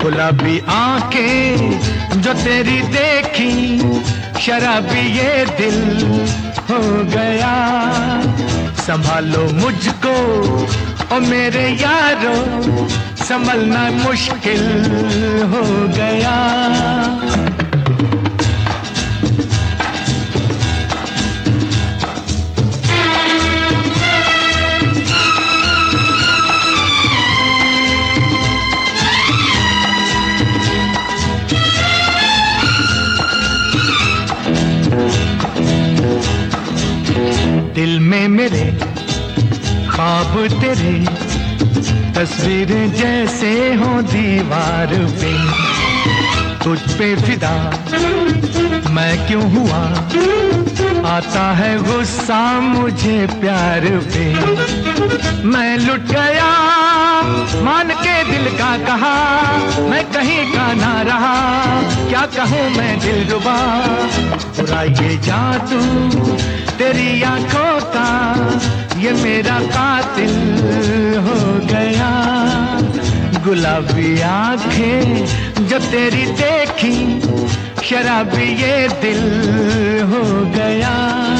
गुलाबी आंखें जो तेरी देखी, शराबी ये दिल हो गया। संभालो मुझको ओ मेरे यारो, संभलना मुश्किल हो गया। दिल में मेरे ख्वाब तेरे, तस्वीरें जैसे हो दीवार पे। तुझ पे फिदा मैं क्यों हुआ, आता है गुस्सा मुझे प्यार पे। मैं लुट गया मान के दिल का कहा, मैं कहीं का ना रहा, क्या कहूँ मैं दिलरुबा। बुरा ये जादू तेरी आंखों का, ये मेरा कातिल हो गया। गुलाबी आंखें जो तेरी देखी, शराबी ये दिल हो गया।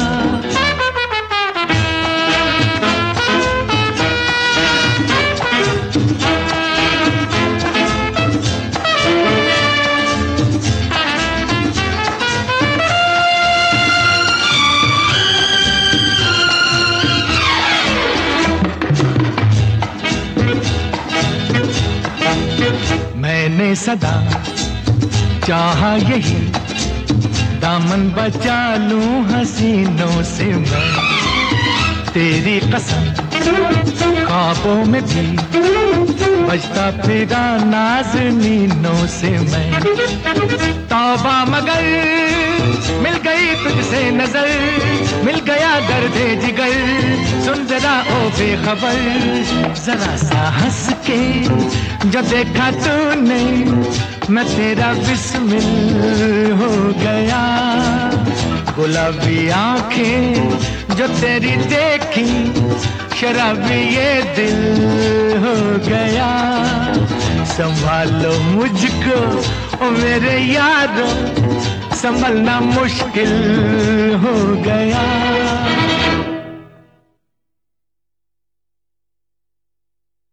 मैंने सदा चाहा यही, दामन बचा लूं हसीनों से मैं। तेरी कसम ख्वाबों में भी बजता फिरा नाज़नीनों से मैं। तौबा मगर मिल गई तुझसे नजर, मिल गया दर्दे जिगर। सुन जरा ओ बेखबर, जरा सा हंस के जो देखा तूने, मैं तेरा बिस्मिल हो गया। गुलाबी आंखें जो तेरी देखी, शराबी ये दिल हो गया। संभालो मुझको ओ मेरे यारो, संभलना मुश्किल हो गया।